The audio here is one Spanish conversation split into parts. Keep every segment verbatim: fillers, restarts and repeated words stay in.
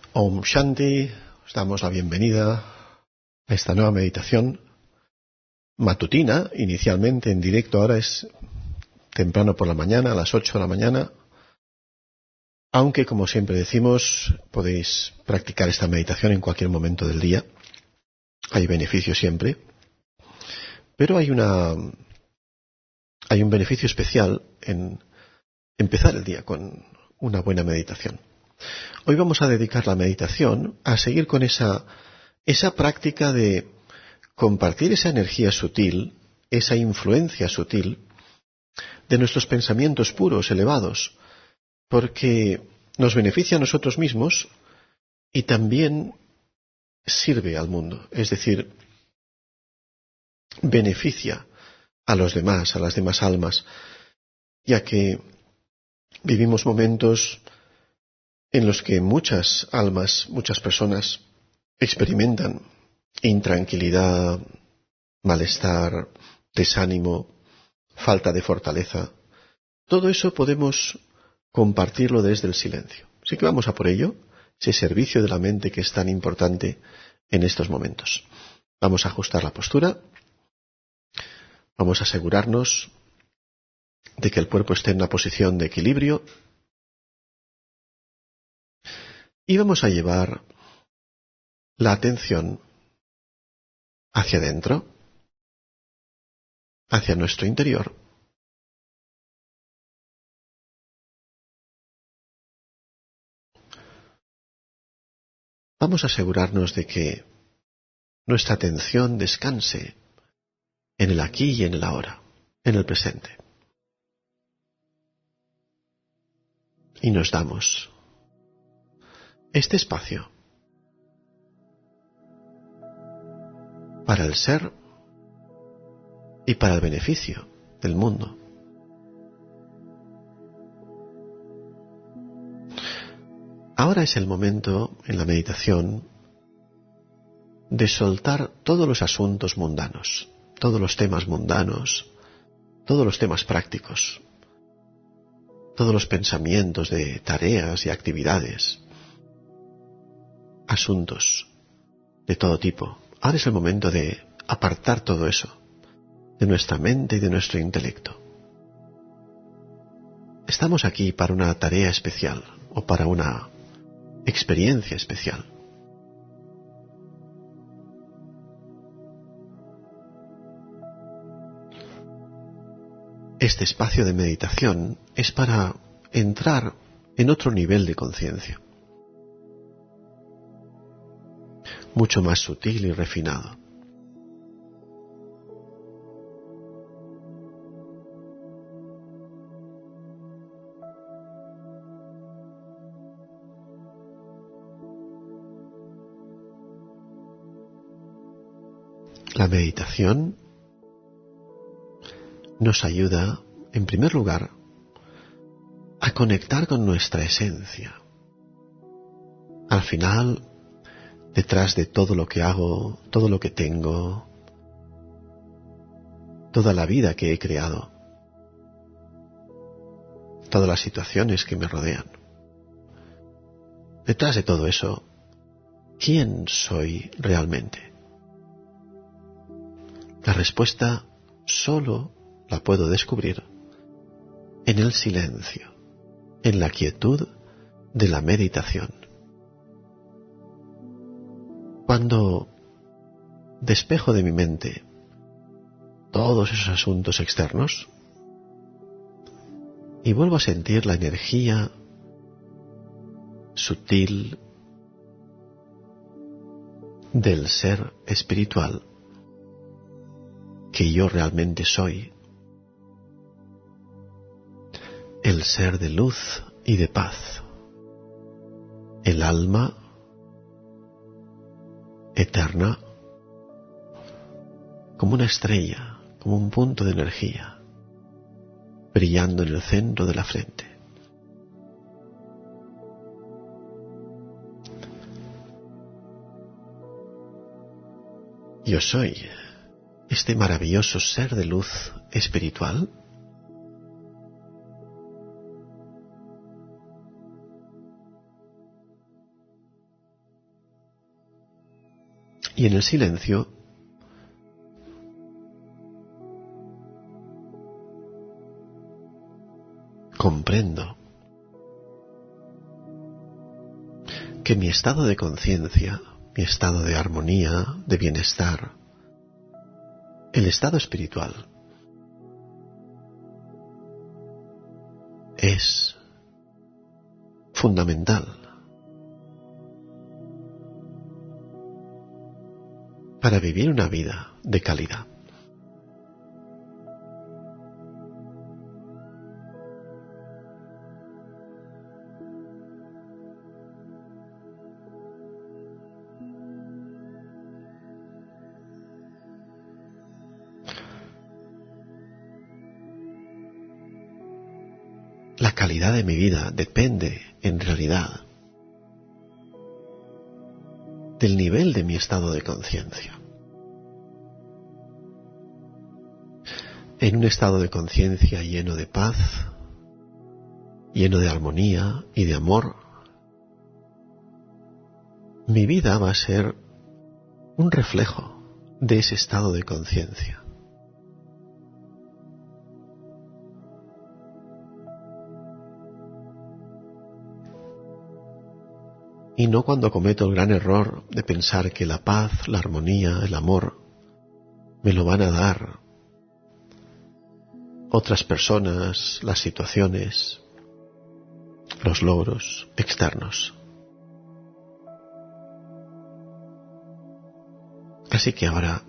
Om Shanti, os damos la bienvenida a esta nueva meditación matutina, inicialmente en directo, ahora es temprano por la mañana, a las ocho de la mañana, aunque como siempre decimos, podéis practicar esta meditación en cualquier momento del día, hay beneficio siempre, pero hay una hay un beneficio especial en empezar el día con una buena meditación. Hoy vamos a dedicar la meditación a seguir con esa, esa práctica de compartir esa energía sutil, esa influencia sutil de nuestros pensamientos puros, elevados, porque nos beneficia a nosotros mismos y también sirve al mundo, es decir, beneficia a los demás, a las demás almas, ya que vivimos momentos en los que muchas almas, muchas personas experimentan intranquilidad, malestar, desánimo, falta de fortaleza. Todo eso podemos compartirlo desde el silencio. Así que vamos a por ello, ese servicio de la mente que es tan importante en estos momentos. Vamos a ajustar la postura, vamos a asegurarnos de que el cuerpo esté en una posición de equilibrio y vamos a llevar la atención hacia adentro, hacia nuestro interior. Vamos a asegurarnos de que nuestra atención descanse en el aquí y en el ahora, en el presente. Y nos damos este espacio para el ser y para el beneficio del mundo. Ahora es el momento en la meditación de soltar todos los asuntos mundanos, todos los temas mundanos, todos los temas prácticos, todos los pensamientos de tareas y actividades, asuntos de todo tipo. Ahora es el momento de apartar todo eso de nuestra mente y de nuestro intelecto. Estamos aquí para una tarea especial o para una experiencia especial. Este espacio de meditación es para entrar en otro nivel de conciencia, mucho más sutil y refinado. La meditación nos ayuda, en primer lugar, a conectar con nuestra esencia. Al final, detrás de todo lo que hago, todo lo que tengo, toda la vida que he creado, todas las situaciones que me rodean, detrás de todo eso, ¿quién soy realmente? La respuesta solo la puedo descubrir en el silencio, en la quietud de la meditación. Cuando despejo de mi mente todos esos asuntos externos y vuelvo a sentir la energía sutil del ser espiritual que yo realmente soy, el ser de luz y de paz, el alma eterna, como una estrella, como un punto de energía, brillando en el centro de la frente. Yo soy este maravilloso ser de luz espiritual Y en el silencio comprendo que mi estado de conciencia, mi estado de armonía, de bienestar, el estado espiritual, es fundamental para vivir una vida de calidad. La calidad de mi vida depende, en realidad, del nivel de mi estado de conciencia. En un estado de conciencia lleno de paz, lleno de armonía y de amor, mi vida va a ser un reflejo de ese estado de conciencia. Y no cuando cometo el gran error de pensar que la paz, la armonía, el amor me lo van a dar otras personas, las situaciones, los logros externos. Así que ahora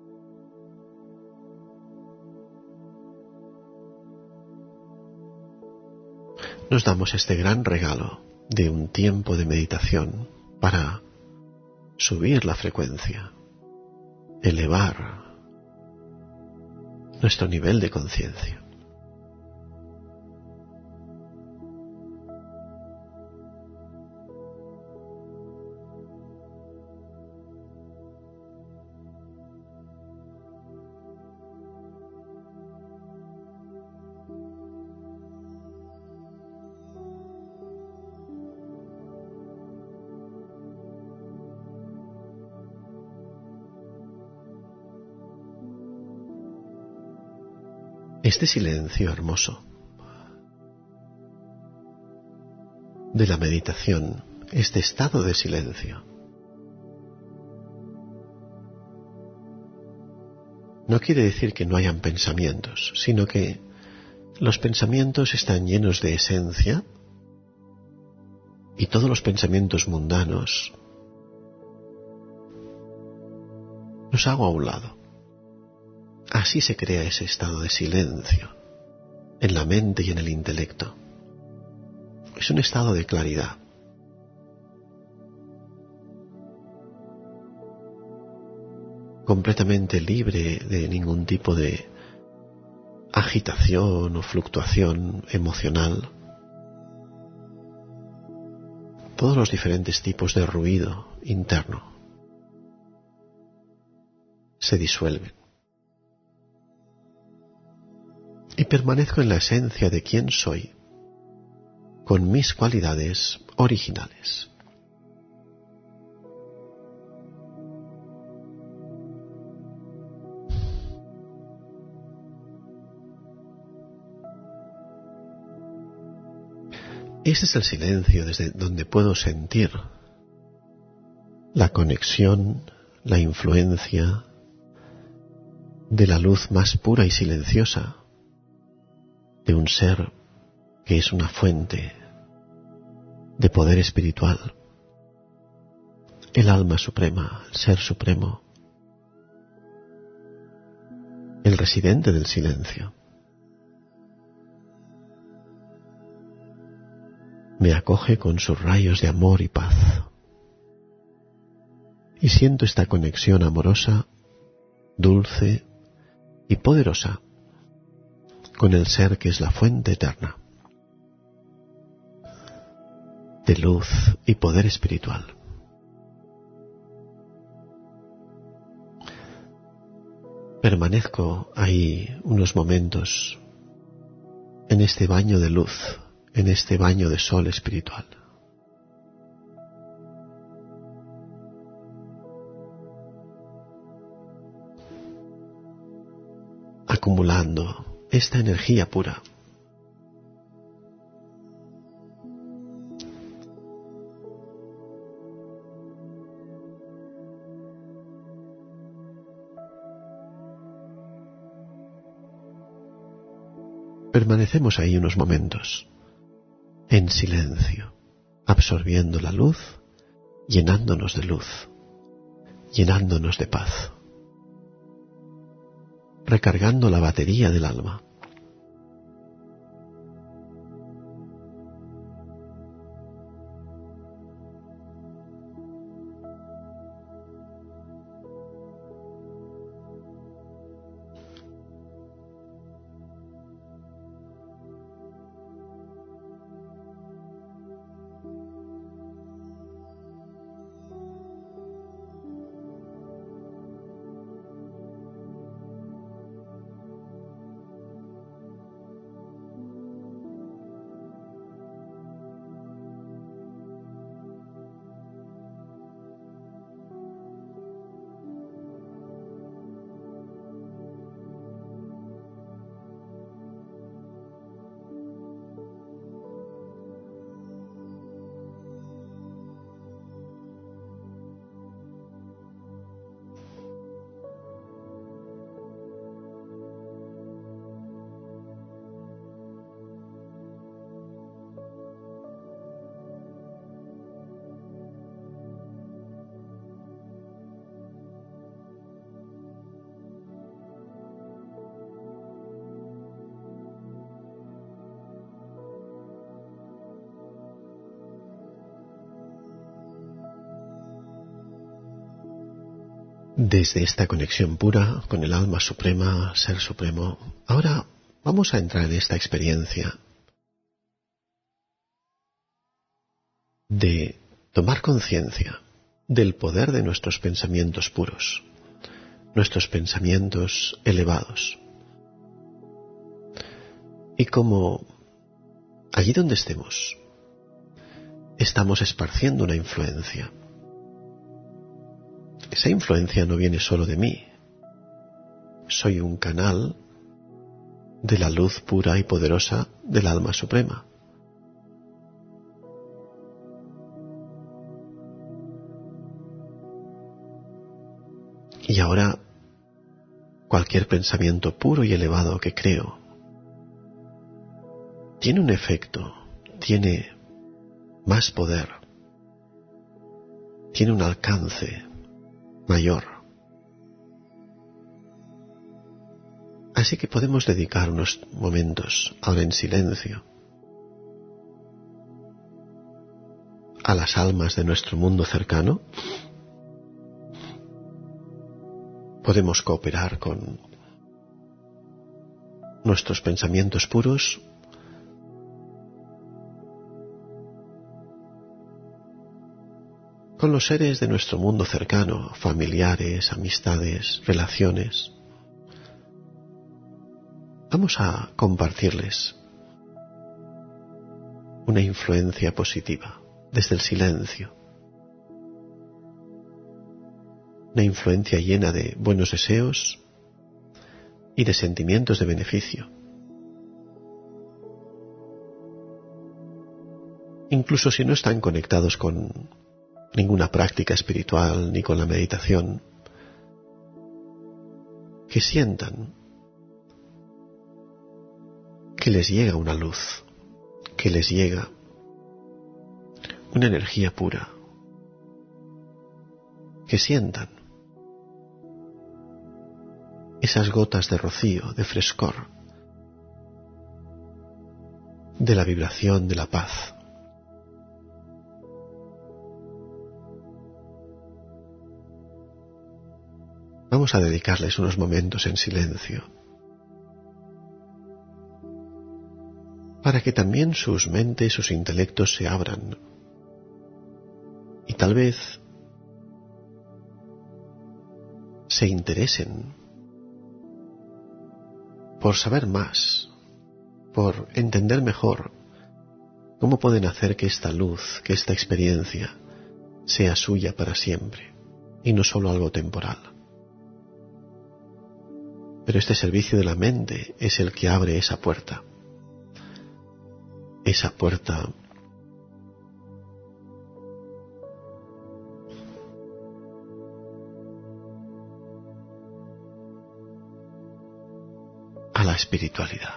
nos damos este gran regalo de un tiempo de meditación para subir la frecuencia, elevar nuestro nivel de conciencia. Este silencio hermoso de la meditación, este estado de silencio, no quiere decir que no hayan pensamientos, sino que los pensamientos están llenos de esencia y todos los pensamientos mundanos los hago a un lado. Así se crea ese estado de silencio en la mente y en el intelecto. Es un estado de claridad. Completamente libre de ningún tipo de agitación o fluctuación emocional. Todos los diferentes tipos de ruido interno se disuelven. Y permanezco en la esencia de quién soy, con mis cualidades originales. Ese es el silencio desde donde puedo sentir la conexión, la influencia de la luz más pura y silenciosa de un ser que es una fuente de poder espiritual, el alma suprema, el ser supremo, el residente del silencio. Me acoge con sus rayos de amor y paz, y siento esta conexión amorosa, dulce y poderosa con el ser que es la fuente eterna de luz y poder espiritual. Permanezco ahí unos momentos en este baño de luz, en este baño de sol espiritual. acumulando esta energía pura. Permanecemos ahí unos momentos, en silencio, absorbiendo la luz, llenándonos de luz, llenándonos de paz, recargando la batería del alma. Desde esta conexión pura con el alma suprema, Ser Supremo, ahora vamos a entrar en esta experiencia de tomar conciencia del poder de nuestros pensamientos puros, nuestros pensamientos elevados. Y como allí donde estemos, estamos esparciendo una influencia. Esa influencia no viene solo de mí. Soy un canal de la luz pura y poderosa del alma suprema. Y ahora, cualquier pensamiento puro y elevado que creo tiene un efecto, tiene más poder, tiene un alcance mayor. Así que podemos dedicar unos momentos, ahora en silencio, a las almas de nuestro mundo cercano. Podemos cooperar con nuestros pensamientos puros con los seres de nuestro mundo cercano, familiares, amistades, relaciones. Vamos a compartirles una influencia positiva desde el silencio, una influencia llena de buenos deseos y de sentimientos de beneficio. Incluso si no están conectados con ninguna práctica espiritual ni con la meditación, que sientan que les llega una luz, que les llega una energía pura, que sientan esas gotas de rocío, de frescor, de la vibración de la paz. Vamos a dedicarles unos momentos en silencio para que también sus mentes, sus intelectos se abran y tal vez se interesen por saber más, por entender mejor cómo pueden hacer que esta luz, que esta experiencia sea suya para siempre y no solo algo temporal. Pero este servicio de la mente es el que abre esa puerta. Esa puerta a la espiritualidad,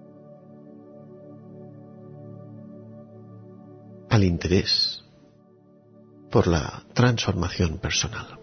al interés por la transformación personal.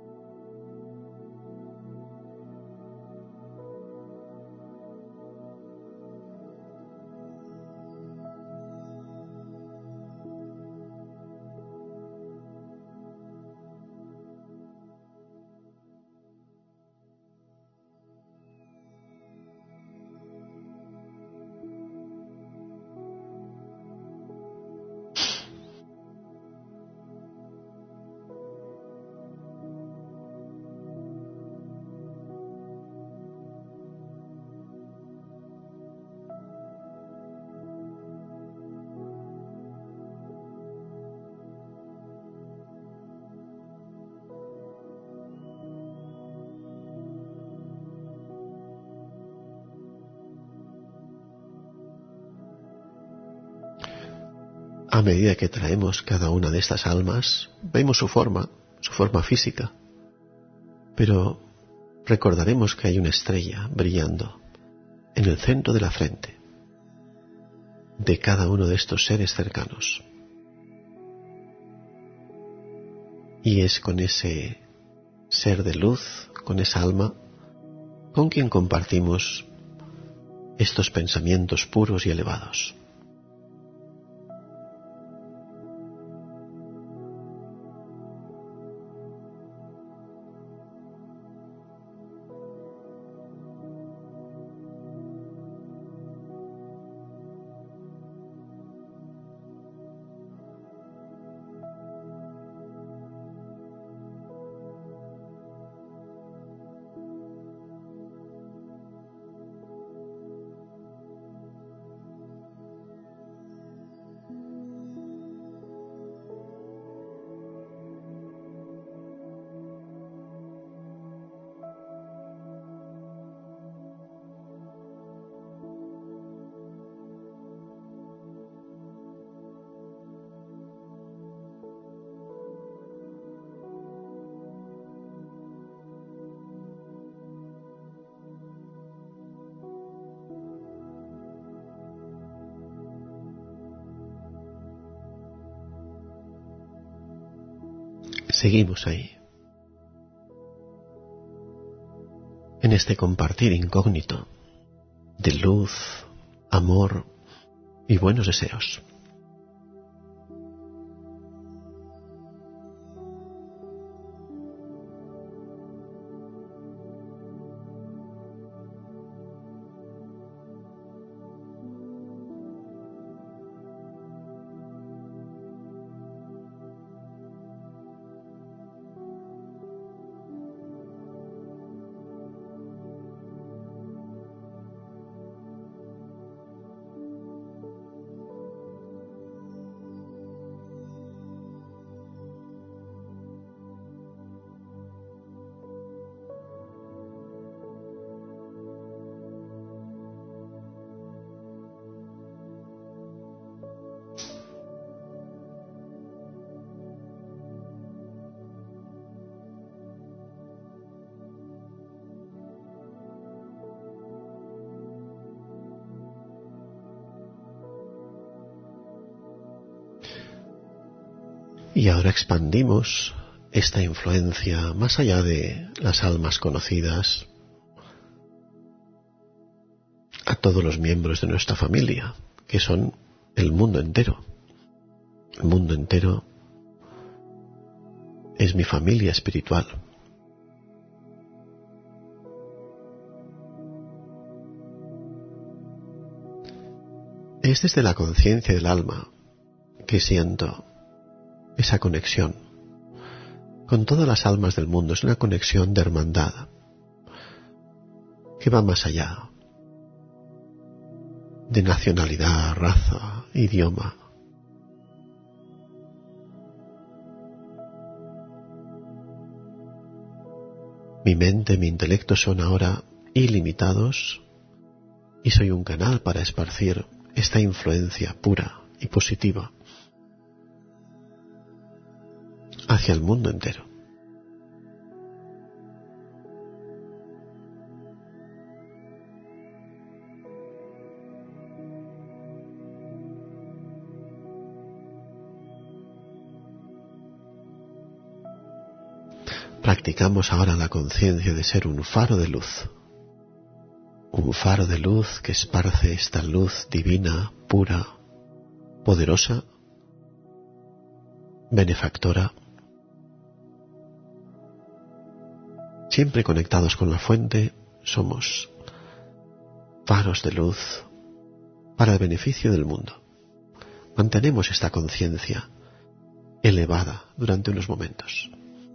A medida que traemos cada una de estas almas, vemos su forma, su forma física, pero recordaremos que hay una estrella brillando en el centro de la frente de cada uno de estos seres cercanos. Y es con ese ser de luz, con esa alma, con quien compartimos estos pensamientos puros y elevados. Seguimos ahí, en este compartir incógnito de luz, amor y buenos deseos. Y ahora expandimos esta influencia más allá de las almas conocidas a todos los miembros de nuestra familia, que son el mundo entero. El mundo entero es mi familia espiritual. Es desde la conciencia del alma que siento esa conexión con todas las almas del mundo. Es una conexión de hermandad que va más allá de nacionalidad, raza, idioma. Mi mente, mi intelecto son ahora ilimitados y soy un canal para esparcir esta influencia pura y positiva hacia el mundo entero. Practicamos ahora la conciencia de ser un faro de luz, un faro de luz que esparce esta luz divina, pura, poderosa, benefactora, siempre conectados con la fuente. Somos faros de luz para el beneficio del mundo. Mantenemos esta conciencia elevada durante unos momentos.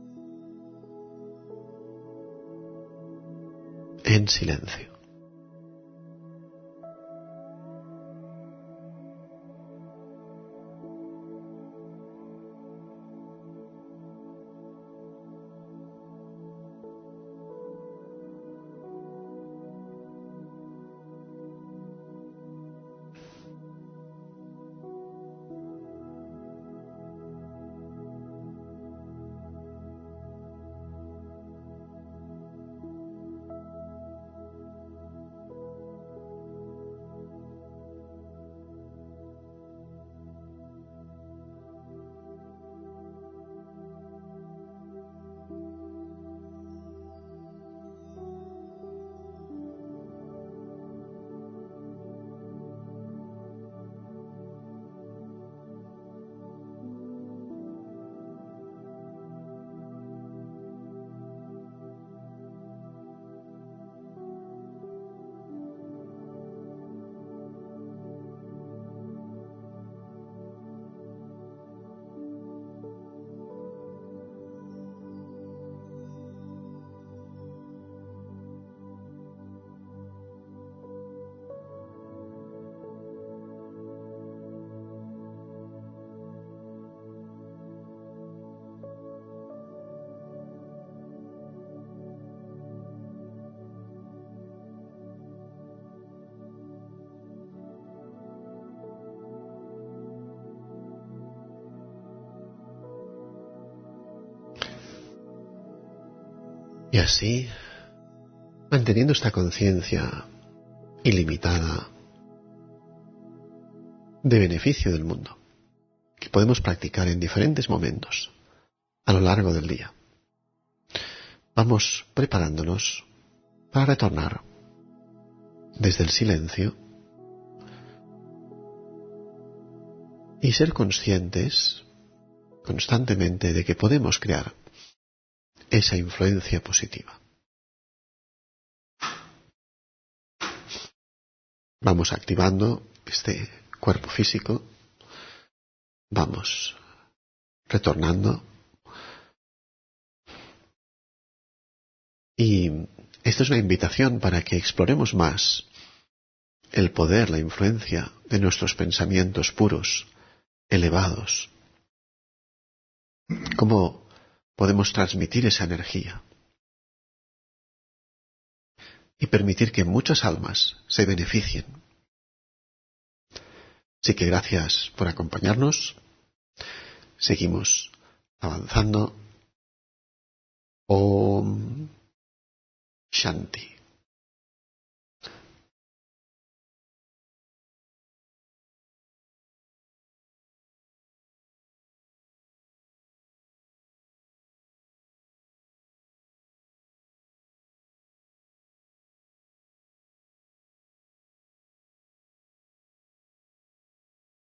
En silencio. Y así, manteniendo esta conciencia ilimitada de beneficio del mundo, que podemos practicar en diferentes momentos a lo largo del día, vamos preparándonos para retornar desde el silencio y ser conscientes constantemente de que podemos crear esa influencia positiva. Vamos activando este cuerpo físico, vamos retornando y esta es una invitación para que exploremos más el poder, la influencia de nuestros pensamientos puros, elevados, cómo podemos transmitir esa energía y permitir que muchas almas se beneficien. Así que gracias por acompañarnos. Seguimos avanzando. Om Shanti.